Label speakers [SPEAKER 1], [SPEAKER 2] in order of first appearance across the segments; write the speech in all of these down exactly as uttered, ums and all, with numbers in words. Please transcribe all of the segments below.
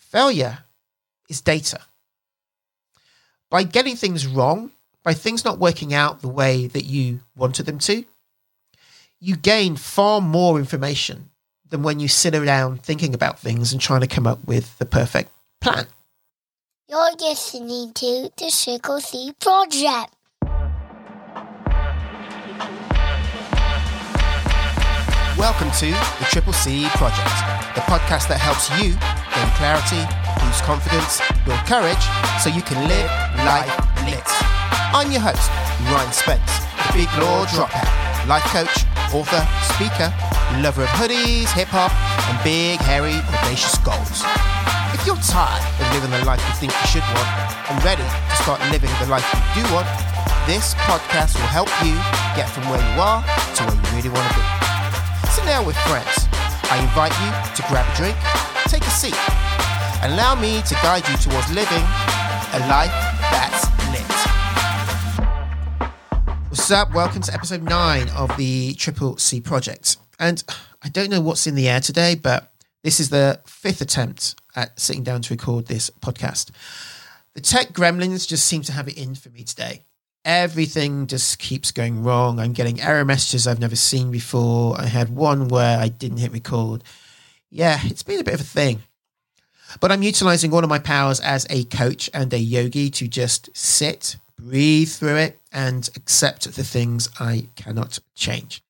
[SPEAKER 1] Failure is data. By getting things wrong, by things not working out the way that you wanted them to, you gain far more information than when you sit around thinking about things and trying to come up with the perfect plan.
[SPEAKER 2] You're listening to the Triple C Project.
[SPEAKER 1] Welcome to the Triple C Project, the podcast that helps you gain clarity, boost confidence, build courage, so you can live life lit. I'm your host, Ryan Spence, the big law dropout, life coach, author, speaker, lover of hoodies, hip-hop, and big, hairy, audacious goals. If you're tired of living the life you think you should want and ready to start living the life you do want, this podcast will help you get from where you are to where you really want to be. So now with friends, I invite you to grab a drink, take a seat, and allow me to guide you towards living a life that's lit. What's up? Welcome to episode nine of the Triple C Project. And I don't know what's in the air today, but this is the fifth attempt at sitting down to record this podcast. The tech gremlins just seem to have it in for me today. Everything just keeps going wrong. I'm getting error messages I've never seen before. I had one where I didn't hit record. Yeah, it's been a bit of a thing. But I'm utilizing all of my powers as a coach and a yogi to just sit, breathe through it, and accept the things I cannot change.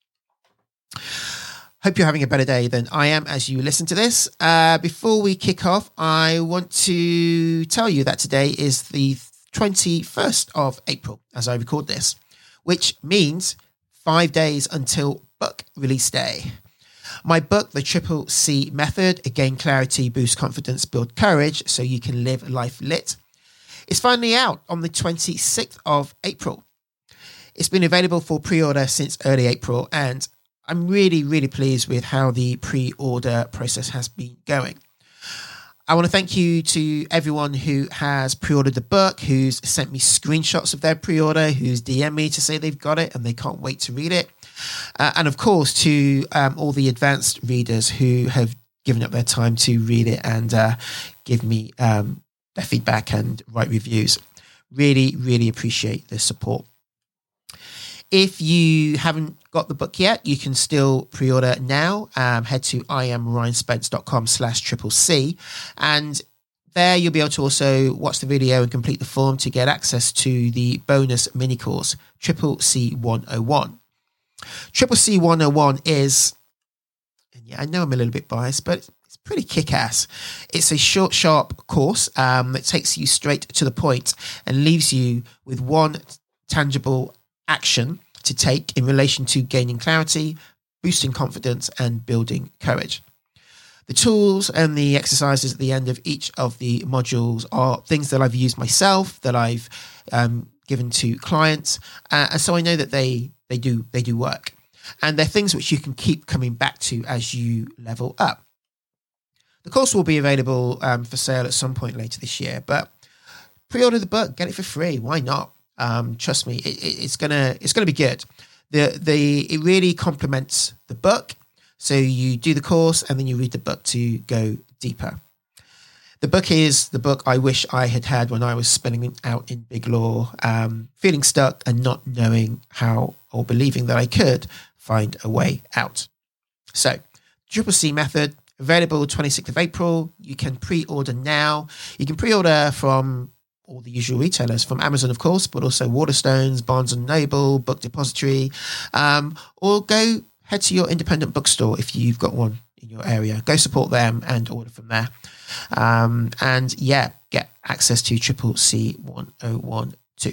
[SPEAKER 1] Hope you're having a better day than I am as you listen to this. Uh, before we kick off, I want to tell you that today is the twenty-first of April as I record this, which means five days until book release day. My book, The Triple C Method, Gain Clarity, Boost Confidence, Build Courage, so you can live life lit, is finally out on the twenty-sixth of April. It's been available for pre-order since early April, and I'm really, really pleased with how the pre-order process has been going. I want to thank you to everyone who has pre-ordered the book, who's sent me screenshots of their pre-order, who's D M'd me to say they've got it and they can't wait to read it. Uh, and of course, to um, all the advanced readers who have given up their time to read it and uh, give me um, their feedback and write reviews. Really, really appreciate the support. If you haven't got the book yet, you can still pre-order now. Um, head to iamryanspence.com slash triple C. And there you'll be able to also watch the video and complete the form to get access to the bonus mini course, Triple C one oh one. Triple C one oh one is, and yeah, I know I'm a little bit biased, but it's pretty kick-ass. It's a short, sharp course um, that takes you straight to the point and leaves you with one tangible action to take in relation to gaining clarity, boosting confidence, and building courage. The tools and the exercises at the end of each of the modules are things that I've used myself, that I've um, given to clients, uh, and so I know that they they do they do work, and they're things which you can keep coming back to as you level up. The course will be available um, for sale at some point later this year, but pre-order the book, get it for free. Why not? Um, trust me, it, it, it's gonna it's gonna be good. The the it really complements the book. So you do the course and then you read the book to go deeper. The book is the book I wish I had had when I was spinning out in big law, um, feeling stuck and not knowing how or believing that I could find a way out. So, Triple C Method, available twenty-sixth of April. You can pre-order now. You can pre-order from all the usual retailers, from Amazon, of course, but also Waterstones, Barnes and Noble, Book Depository, um, or go head to your independent bookstore if you've got one in your area. Go support them and order from there. Um, and yeah, get access to Triple C one oh one too.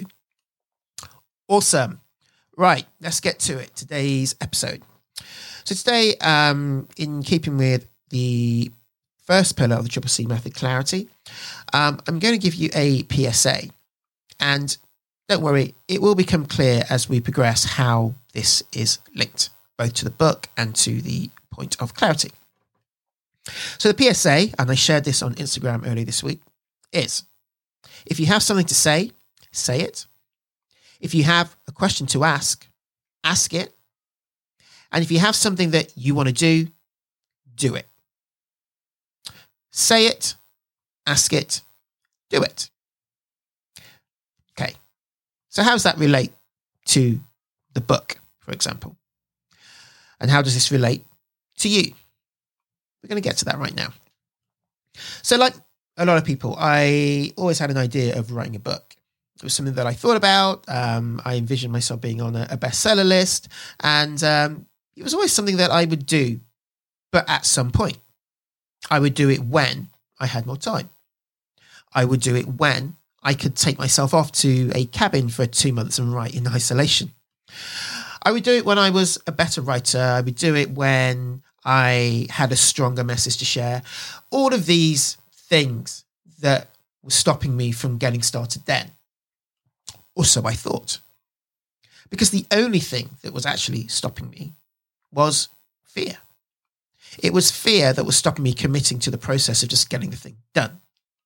[SPEAKER 1] Awesome. Right, let's get to it. Today's episode. So today, um, in keeping with the first pillar of the Triple C Method, clarity, um, I'm going to give you a P S A. And don't worry, it will become clear as we progress how this is linked, both to the book and to the point of clarity. So the P S A, and I shared this on Instagram earlier this week, is if you have something to say, say it. If you have a question to ask, ask it. And if you have something that you want to do, do it. Say it, ask it, do it. Okay, so how does that relate to the book, for example? And how does this relate to you? We're going to get to that right now. So like a lot of people, I always had an idea of writing a book. It was something that I thought about. Um, I envisioned myself being on a, a bestseller list. And um, it was always something that I would do, but at some point. I would do it when I had more time. I would do it when I could take myself off to a cabin for two months and write in isolation. I would do it when I was a better writer. I would do it when I had a stronger message to share. All of these things that were stopping me from getting started then. Or so I thought. Because the only thing that was actually stopping me was fear. It was fear that was stopping me committing to the process of just getting the thing done.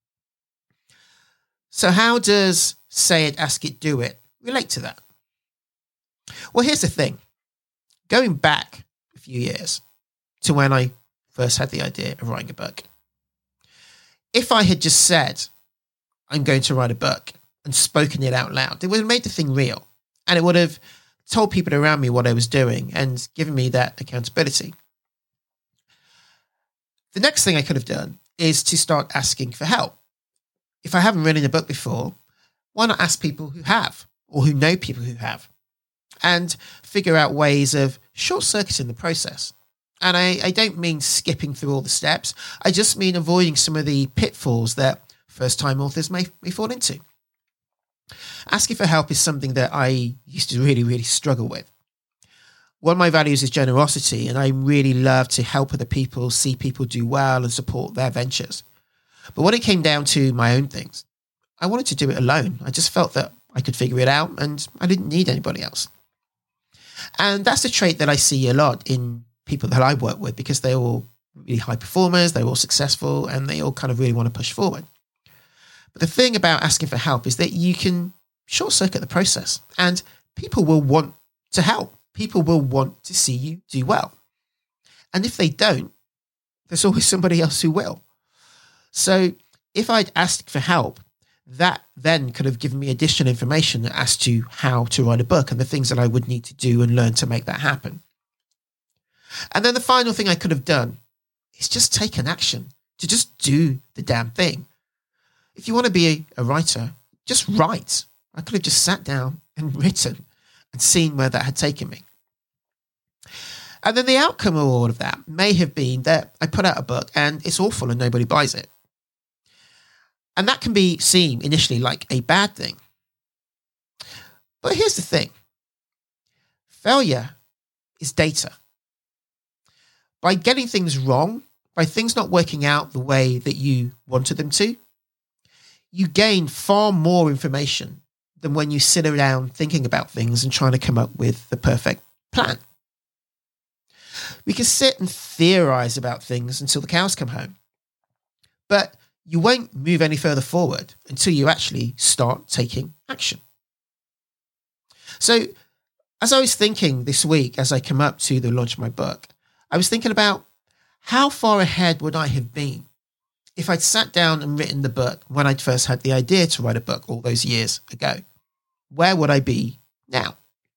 [SPEAKER 1] So how does say it, ask it, do it relate to that? Well, here's the thing. Going back a few years to when I first had the idea of writing a book, if I had just said, I'm going to write a book and spoken it out loud, it would have made the thing real. And it would have told people around me what I was doing and given me that accountability. The next thing I could have done is to start asking for help. If I haven't written a book before, why not ask people who have or who know people who have and figure out ways of short-circuiting the process? And I, I don't mean skipping through all the steps. I just mean avoiding some of the pitfalls that first-time authors may, may fall into. Asking for help is something that I used to really, really struggle with. One of my values is generosity, and I really love to help other people, see people do well and support their ventures. But when it came down to my own things, I wanted to do it alone. I just felt that I could figure it out and I didn't need anybody else. And that's a trait that I see a lot in people that I work with because they're all really high performers, they're all successful, and they all kind of really want to push forward. But the thing about asking for help is that you can short circuit the process and people will want to help. People will want to see you do well. And if they don't, there's always somebody else who will. So if I'd asked for help, that then could have given me additional information as to how to write a book and the things that I would need to do and learn to make that happen. And then the final thing I could have done is just take an action, to just do the damn thing. If you want to be a, a writer, just write. I could have just sat down and written and seen where that had taken me. And then the outcome of all of that may have been that I put out a book and it's awful and nobody buys it. And that can be seen initially like a bad thing. But here's the thing. Failure is data. By getting things wrong, by things not working out the way that you wanted them to, you gain far more information than when you sit around thinking about things and trying to come up with the perfect plan. We can sit and theorize about things until the cows come home. But you won't move any further forward until you actually start taking action. So as I was thinking this week, as I come up to the launch of my book, I was thinking about how far ahead would I have been if I'd sat down and written the book when I'd first had the idea to write a book all those years ago. Where would I be now?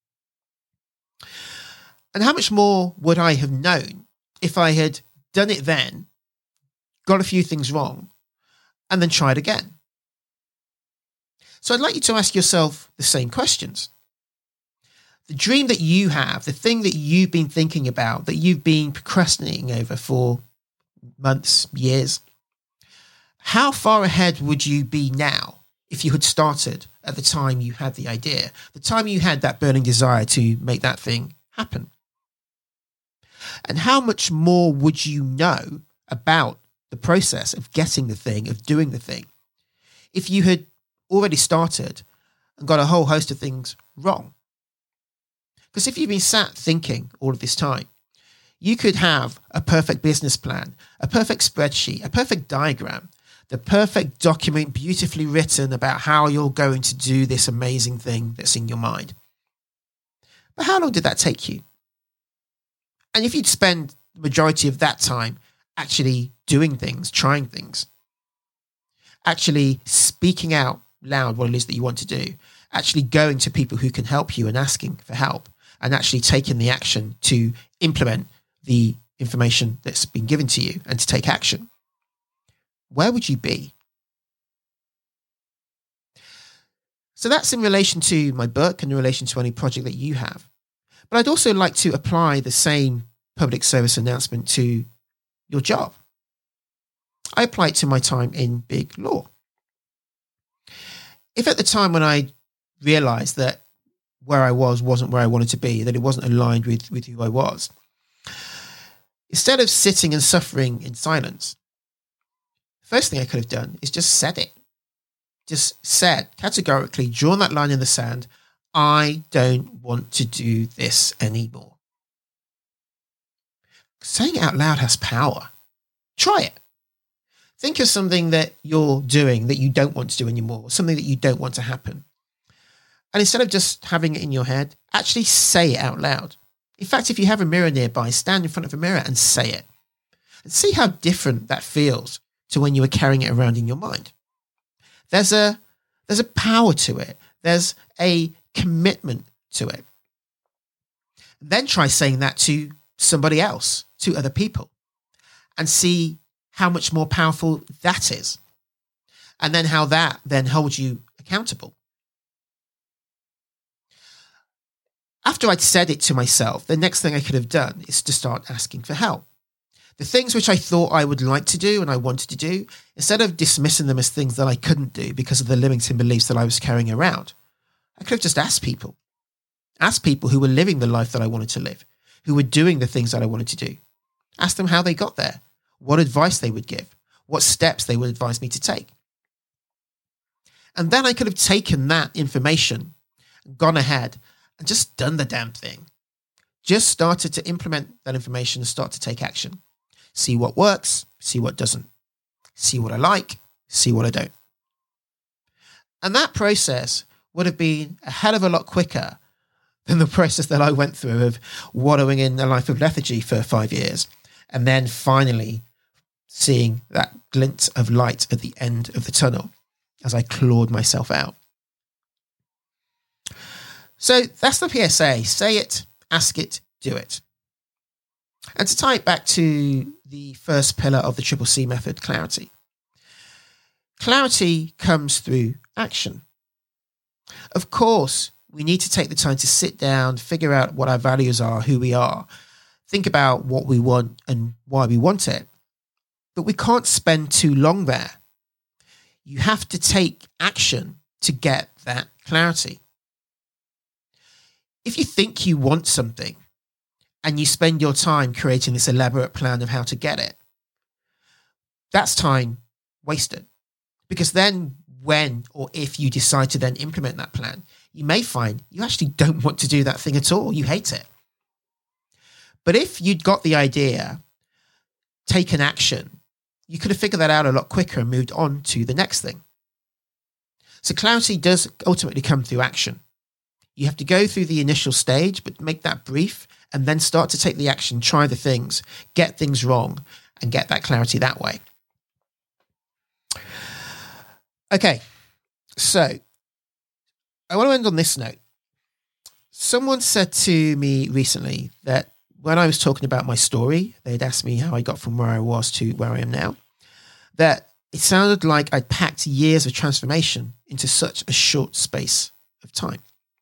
[SPEAKER 1] And how much more would I have known if I had done it then, got a few things wrong, and then tried again? So I'd like you to ask yourself the same questions. The dream that you have, the thing that you've been thinking about, that you've been procrastinating over for months, years, how far ahead would you be now if you had started at the time you had the idea, the time you had that burning desire to make that thing happen? And how much more would you know about the process of getting the thing, of doing the thing, if you had already started and got a whole host of things wrong? Because if you've been sat thinking all of this time, you could have a perfect business plan, a perfect spreadsheet, a perfect diagram, the perfect document beautifully written about how you're going to do this amazing thing that's in your mind. But how long did that take you? And if you'd spend the majority of that time actually doing things, trying things, actually speaking out loud what it is that you want to do, actually going to people who can help you and asking for help, and actually taking the action to implement the information that's been given to you and to take action, where would you be? So that's in relation to my book and in relation to any project that you have. But I'd also like to apply the same public service announcement to your job. I apply it to my time in big law. If at the time when I realized that where I was wasn't where I wanted to be, that it wasn't aligned with, with who I was, instead of sitting and suffering in silence, the first thing I could have done is just said it. Just said, categorically, drawn that line in the sand, I don't want to do this anymore. Saying it out loud has power. Try it. Think of something that you're doing that you don't want to do anymore, something that you don't want to happen. And instead of just having it in your head, actually say it out loud. In fact, if you have a mirror nearby, stand in front of a mirror and say it. And see how different that feels to when you were carrying it around in your mind. There's a, there's a power to it. There's a commitment to it. Then try saying that to somebody else, to other people, and see how much more powerful that is. And then how that then holds you accountable. After I'd said it to myself, the next thing I could have done is to start asking for help. The things which I thought I would like to do and I wanted to do, instead of dismissing them as things that I couldn't do because of the limiting beliefs that I was carrying around, I could have just asked people. Asked people who were living the life that I wanted to live, who were doing the things that I wanted to do. Ask them how they got there, what advice they would give, what steps they would advise me to take. And then I could have taken that information, gone ahead, and just done the damn thing. Just started to implement that information and start to take action. See what works, see what doesn't. See what I like, see what I don't. And that process would have been a hell of a lot quicker than the process that I went through of wallowing in a life of lethargy for five years and then finally seeing that glint of light at the end of the tunnel as I clawed myself out. So that's the P S A. Say it, ask it, do it. And to tie it back to the first pillar of the Triple C method, clarity. Clarity comes through action. Of course, we need to take the time to sit down, figure out what our values are, who we are, think about what we want and why we want it. But we can't spend too long there. You have to take action to get that clarity. If you think you want something and you spend your time creating this elaborate plan of how to get it, that's time wasted. Because then when or if you decide to then implement that plan, you may find you actually don't want to do that thing at all. You hate it. But if you'd got the idea, taken action, you could have figured that out a lot quicker and moved on to the next thing. So clarity does ultimately come through action. You have to go through the initial stage, but make that brief and then start to take the action, try the things, get things wrong, and get that clarity that way. Okay, so I want to end on this note. Someone said to me recently that when I was talking about my story, they'd asked me how I got from where I was to where I am now, that it sounded like I'd packed years of transformation into such a short space of time.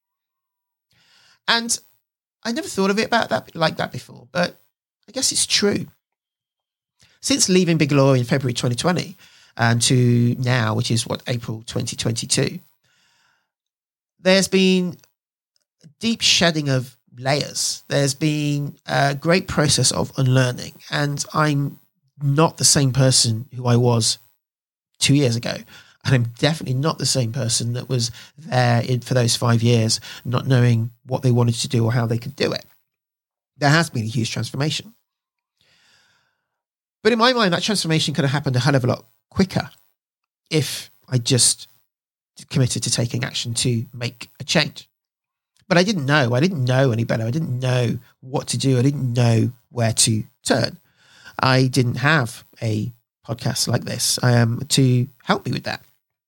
[SPEAKER 1] And I never thought of it about that like that before, but I guess it's true. Since leaving Big Law in February twenty twenty and to now, which is what, April twenty twenty-two, there's been a deep shedding of layers. There's been a great process of unlearning, and I'm not the same person who I was two years ago. And I'm definitely not the same person that was there in, for those five years, not knowing what they wanted to do or how they could do it. There has been a huge transformation. But in my mind, that transformation could have happened a hell of a lot quicker if I just committed to taking action to make a change. But I didn't know. I didn't know any better. I didn't know what to do. I didn't know where to turn. I didn't have a podcasts like this um, to help me with that.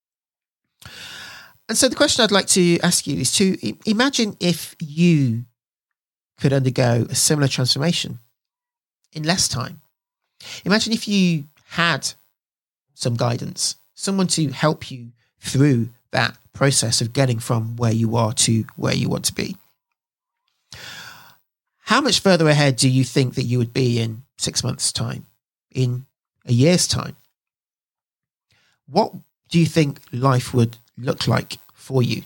[SPEAKER 1] And so the question I'd like to ask you is to imagine if you could undergo a similar transformation in less time. Imagine if you had some guidance, someone to help you through that process of getting from where you are to where you want to be. How much further ahead do you think that you would be in six months' time, in a year's time? What do you think life would look like for you?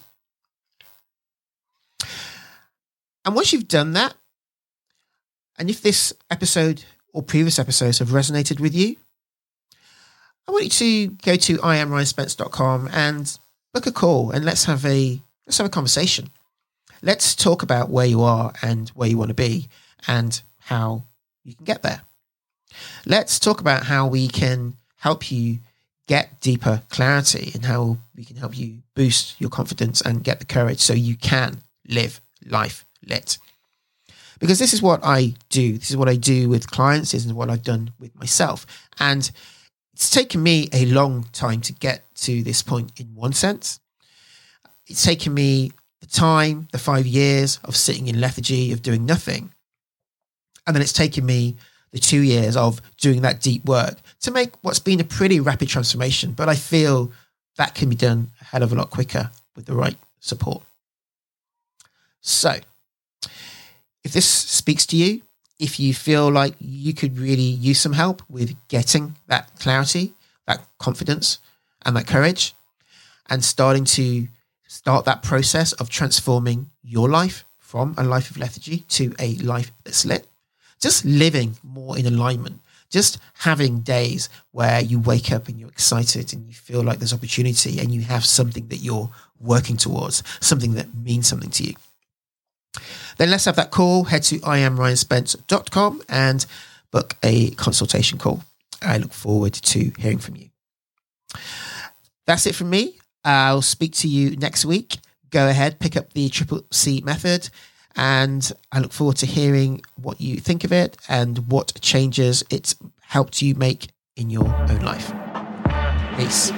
[SPEAKER 1] And once you've done that, and if this episode or previous episodes have resonated with you, I want you to go to I am Ryan Spence dot com and book a call, and let's have a let's have a conversation. Let's talk about where you are and where you want to be and how you can get there. Let's talk about how we can help you get deeper clarity and how we can help you boost your confidence and get the courage so you can live life lit. Because this is what I do. This is what I do with clients. This is what I've done with myself. And it's taken me a long time to get to this point in one sense. It's taken me the time, the five years of sitting in lethargy, of doing nothing. And then it's taken me the two years of doing that deep work to make what's been a pretty rapid transformation. But I feel that can be done a hell of a lot quicker with the right support. So if this speaks to you, if you feel like you could really use some help with getting that clarity, that confidence, and that courage, and starting to start that process of transforming your life from a life of lethargy to a life that's lit, just living more in alignment, just having days where you wake up and you're excited and you feel like there's opportunity and you have something that you're working towards, something that means something to you. Then let's have that call. Head to I am Ryan Spence dot com and book a consultation call. I look forward to hearing from you. That's it from me. I'll speak to you next week. Go ahead, pick up the Triple C method, and I look forward to hearing what you think of it and what changes it's helped you make in your own life. Peace.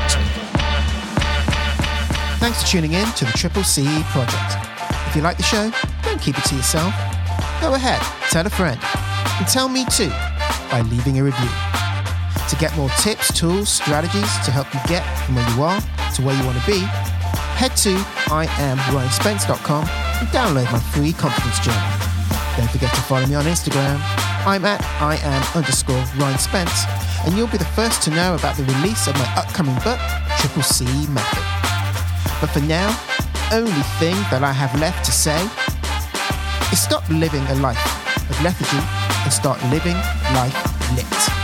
[SPEAKER 1] Thanks for tuning in to the Triple C Project. If you like the show, don't keep it to yourself. Go ahead, tell a friend, and tell me too by leaving a review. To get more tips, tools, strategies to help you get from where you are to where you want to be, head to I am Ryan Spence dot com and download my free confidence journal. Don't forget to follow me on Instagram. I'm at I am underscore Ryan Spence, and you'll be the first to know about the release of my upcoming book, Triple C Method. But for now, only thing that I have left to say is stop living a life of lethargy and start living life lit.